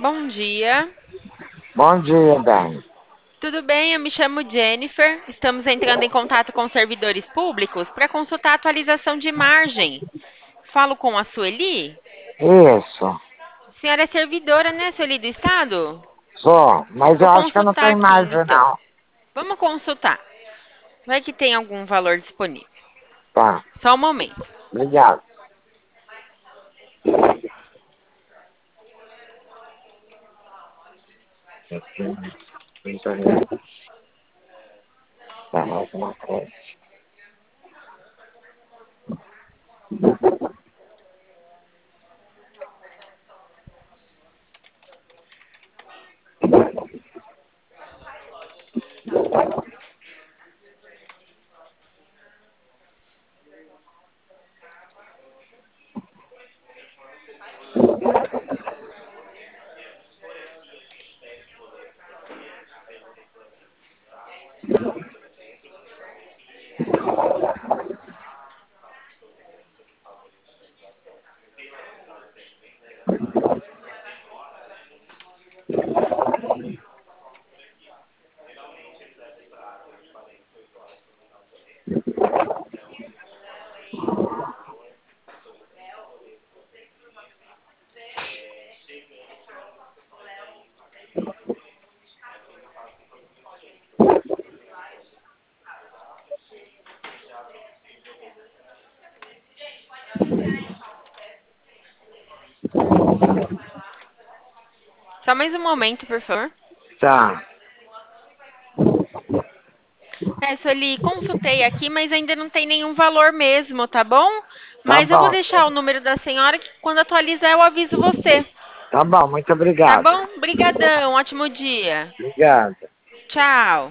Bom dia. Bom dia, Dani. Tudo bem? Eu me chamo Jennifer. Estamos entrando em contato com servidores públicos para consultar a atualização de margem. Falo com a Sueli? Isso, A senhora é servidora, né, Sueli, do Estado? sou, mas Vou eu acho que eu não consultar tenho aqui, imagem, então. não. Vamos consultar. Vai que tem algum valor disponível. Tá, Só um momento. obrigado. Tá, alguma coisa. Só mais um momento, por favor. Tá, Sueli, consultei aqui, mas ainda não tem nenhum valor mesmo, tá bom? tá Mas eu vou bom. deixar o número da senhora que quando atualizar eu aviso você. Tá bom, muito Tá obrigado. bom? Brigadão, ótimo dia. Obrigado. Tchau.